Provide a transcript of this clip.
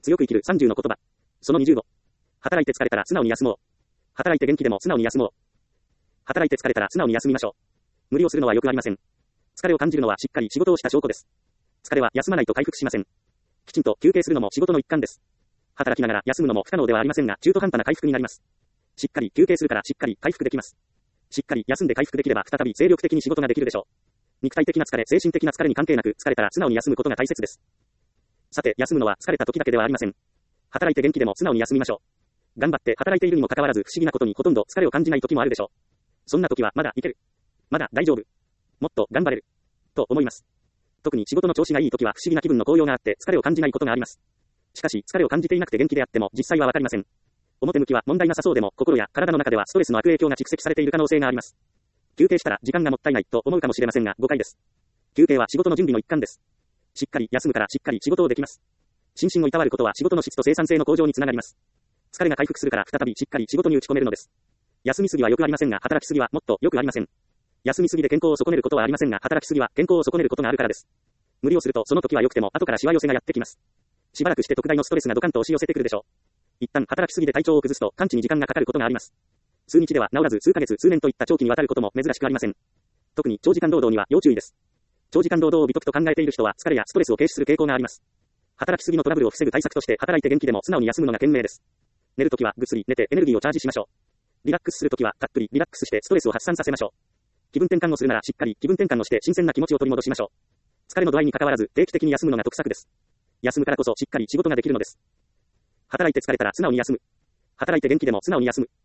強く生きる30の言葉。その25。働いて疲れたら素直に休もう。働いて元気でも素直に休もう。働いて疲れたら素直に休みましょう。無理をするのは良くありません。疲れを感じるのはしっかり仕事をした証拠です。疲れは休まないと回復しません。きちんと休憩するのも仕事の一環です。働きながら休むのも不可能ではありませんが、中途半端な回復になります。しっかり休憩するからしっかり回復できます。しっかり休んで回復できれば再び精力的に仕事ができるでしょう。肉体的な疲れ、精神的な疲れに関係なく、疲れたら素直に休むことが大切です。さて、休むのは疲れた時だけではありません。働いて元気でも素直に休みましょう。頑張って働いているにもかかわらず不思議なことにほとんど疲れを感じない時もあるでしょう。そんな時はまだいける。まだ大丈夫。もっと頑張れる。と思います。特に仕事の調子がいい時は不思議な気分の高揚があって疲れを感じないことがあります。しかし疲れを感じていなくて元気であっても実際はわかりません。表向きは問題なさそうでも心や体の中ではストレスの悪影響が蓄積されている可能性があります。休憩したら時間がもったいないと思うかもしれませんが誤解です。休憩は仕事の準備の一環です。しっかり休むからしっかり仕事をできます。心身をいたわることは仕事の質と生産性の向上につながります。疲れが回復するから再びしっかり仕事に打ち込めるのです。休みすぎは良くありませんが働きすぎはもっと良くありません。休みすぎで健康を損ねることはありませんが働きすぎは健康を損ねることがあるからです。無理をするとその時は良くても後からしわ寄せがやってきます。しばらくして特大のストレスがドカンと押し寄せてくるでしょう。一旦働きすぎで体調を崩すと完治に時間がかかることがあります。数日では治らず数ヶ月数年といった長期にわたることも珍しくありません。特に長時間労働には要注意です。長時間労働を美徳と考えている人は疲れやストレスを軽視する傾向があります。働きすぎのトラブルを防ぐ対策として働いて元気でも素直に休むのが賢明です。寝るときはぐっすり寝てエネルギーをチャージしましょう。リラックスするときはたっぷりリラックスしてストレスを発散させましょう。気分転換をするならしっかり気分転換をして新鮮な気持ちを取り戻しましょう。疲れの度合いに関わらず定期的に休むのが得策です。休むからこそしっかり仕事ができるのです。働いて疲れたら素直に休む。働いて元気でも素直に休む。